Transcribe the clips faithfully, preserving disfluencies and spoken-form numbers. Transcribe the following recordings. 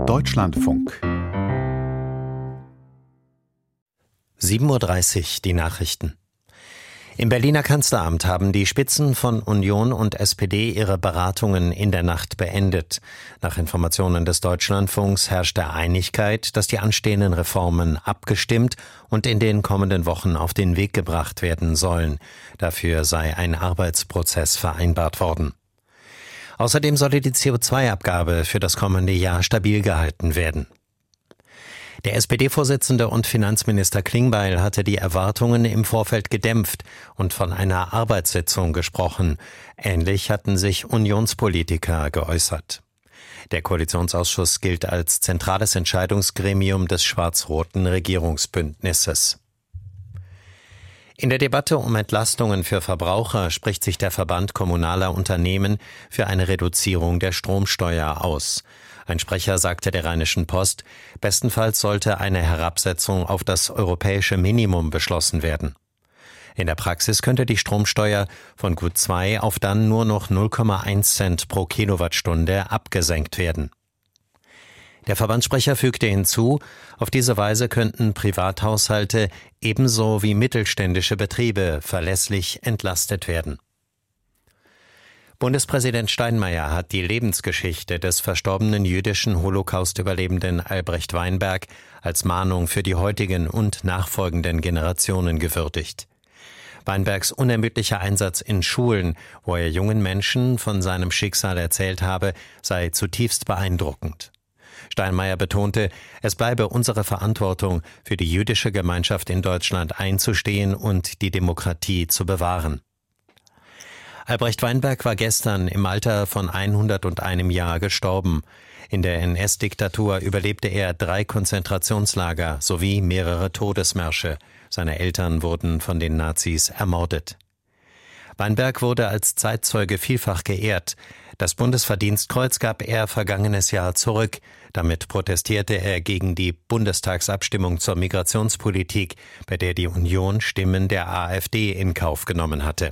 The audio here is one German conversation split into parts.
Deutschlandfunk. sieben Uhr dreißig, die Nachrichten. Im Berliner Kanzleramt haben die Spitzen von Union und S P D ihre Beratungen in der Nacht beendet. Nach Informationen des Deutschlandfunks herrschte Einigkeit, dass die anstehenden Reformen abgestimmt und in den kommenden Wochen auf den Weg gebracht werden sollen. Dafür sei ein Arbeitsprozess vereinbart worden. Außerdem solle die C O zwei Abgabe für das kommende Jahr stabil gehalten werden. Der S P D-Vorsitzende und Finanzminister Klingbeil hatte die Erwartungen im Vorfeld gedämpft und von einer Arbeitssitzung gesprochen. Ähnlich hatten sich Unionspolitiker geäußert. Der Koalitionsausschuss gilt als zentrales Entscheidungsgremium des schwarz-roten Regierungsbündnisses. In der Debatte um Entlastungen für Verbraucher spricht sich der Verband kommunaler Unternehmen für eine Reduzierung der Stromsteuer aus. Ein Sprecher sagte der Rheinischen Post, bestenfalls sollte eine Herabsetzung auf das europäische Minimum beschlossen werden. In der Praxis könnte die Stromsteuer von gut zwei auf dann nur noch null Komma eins Cent pro Kilowattstunde abgesenkt werden. Der Verbandssprecher fügte hinzu, auf diese Weise könnten Privathaushalte ebenso wie mittelständische Betriebe verlässlich entlastet werden. Bundespräsident Steinmeier hat die Lebensgeschichte des verstorbenen jüdischen Holocaust-Überlebenden Albrecht Weinberg als Mahnung für die heutigen und nachfolgenden Generationen gewürdigt. Weinbergs unermüdlicher Einsatz in Schulen, wo er jungen Menschen von seinem Schicksal erzählt habe, sei zutiefst beeindruckend. Steinmeier betonte, es bleibe unsere Verantwortung, für die jüdische Gemeinschaft in Deutschland einzustehen und die Demokratie zu bewahren. Albrecht Weinberg war gestern im Alter von hunderteins Jahr gestorben. In der N S-Diktatur überlebte er drei Konzentrationslager sowie mehrere Todesmärsche. Seine Eltern wurden von den Nazis ermordet. Weinberg wurde als Zeitzeuge vielfach geehrt. Das Bundesverdienstkreuz gab er vergangenes Jahr zurück. Damit protestierte er gegen die Bundestagsabstimmung zur Migrationspolitik, bei der die Union Stimmen der AfD in Kauf genommen hatte.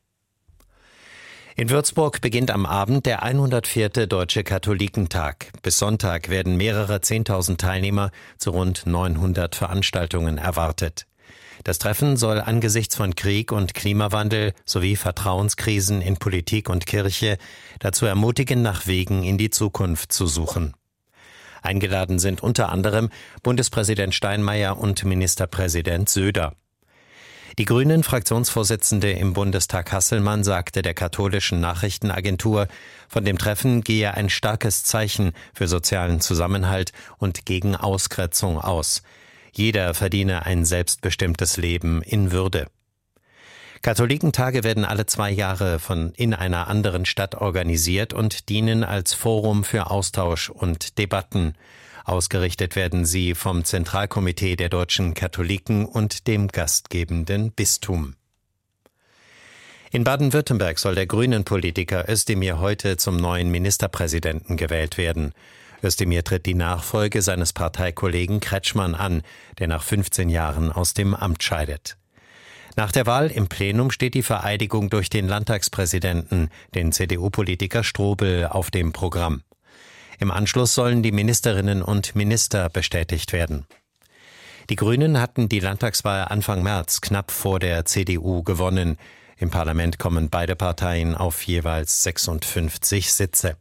In Würzburg beginnt am Abend der hundertvierte Deutsche Katholikentag. Bis Sonntag werden mehrere Zehntausend Teilnehmer zu rund neunhundert Veranstaltungen erwartet. Das Treffen soll angesichts von Krieg und Klimawandel sowie Vertrauenskrisen in Politik und Kirche dazu ermutigen, nach Wegen in die Zukunft zu suchen. Eingeladen sind unter anderem Bundespräsident Steinmeier und Ministerpräsident Söder. Die Grünen-Fraktionsvorsitzende im Bundestag Hasselmann sagte der katholischen Nachrichtenagentur, von dem Treffen gehe ein starkes Zeichen für sozialen Zusammenhalt und gegen Ausgrenzung aus. Jeder verdiene ein selbstbestimmtes Leben in Würde. Katholikentage werden alle zwei Jahre von in einer anderen Stadt organisiert und dienen als Forum für Austausch und Debatten. Ausgerichtet werden sie vom Zentralkomitee der deutschen Katholiken und dem gastgebenden Bistum. In Baden-Württemberg soll der Grünen-Politiker Özdemir heute zum neuen Ministerpräsidenten gewählt werden. Özdemir tritt die Nachfolge seines Parteikollegen Kretschmann an, der nach fünfzehn Jahren aus dem Amt scheidet. Nach der Wahl im Plenum steht die Vereidigung durch den Landtagspräsidenten, den C D U-Politiker Strobel, auf dem Programm. Im Anschluss sollen die Ministerinnen und Minister bestätigt werden. Die Grünen hatten die Landtagswahl Anfang März knapp vor der C D U gewonnen. Im Parlament kommen beide Parteien auf jeweils sechsundfünfzig Sitze.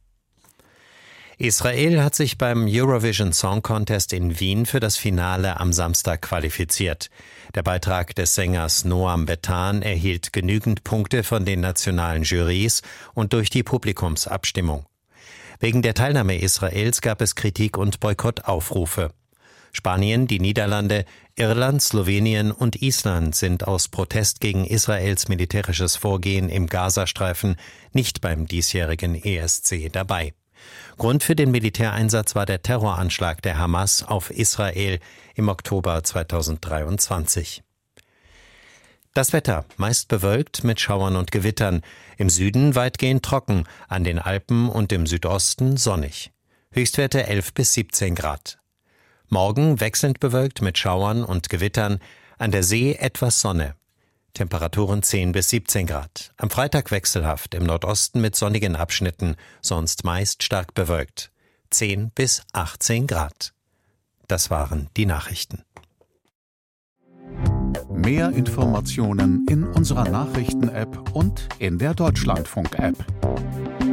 Israel hat sich beim Eurovision Song Contest in Wien für das Finale am Samstag qualifiziert. Der Beitrag des Sängers Noam Betan erhielt genügend Punkte von den nationalen Jurys und durch die Publikumsabstimmung. Wegen der Teilnahme Israels gab es Kritik und Boykottaufrufe. Spanien, die Niederlande, Irland, Slowenien und Island sind aus Protest gegen Israels militärisches Vorgehen im Gazastreifen nicht beim diesjährigen E S C dabei. Grund für den Militäreinsatz war der Terroranschlag der Hamas auf Israel im Oktober zweitausenddreiundzwanzig. Das Wetter, meist bewölkt mit Schauern und Gewittern, im Süden weitgehend trocken, an den Alpen und im Südosten sonnig. Höchstwerte elf bis siebzehn Grad. Morgen wechselnd bewölkt mit Schauern und Gewittern, an der See etwas Sonne. Temperaturen zehn bis siebzehn Grad. Am Freitag wechselhaft, im Nordosten mit sonnigen Abschnitten, sonst meist stark bewölkt. zehn bis achtzehn Grad. Das waren die Nachrichten. Mehr Informationen in unserer Nachrichten-App und in der Deutschlandfunk-App.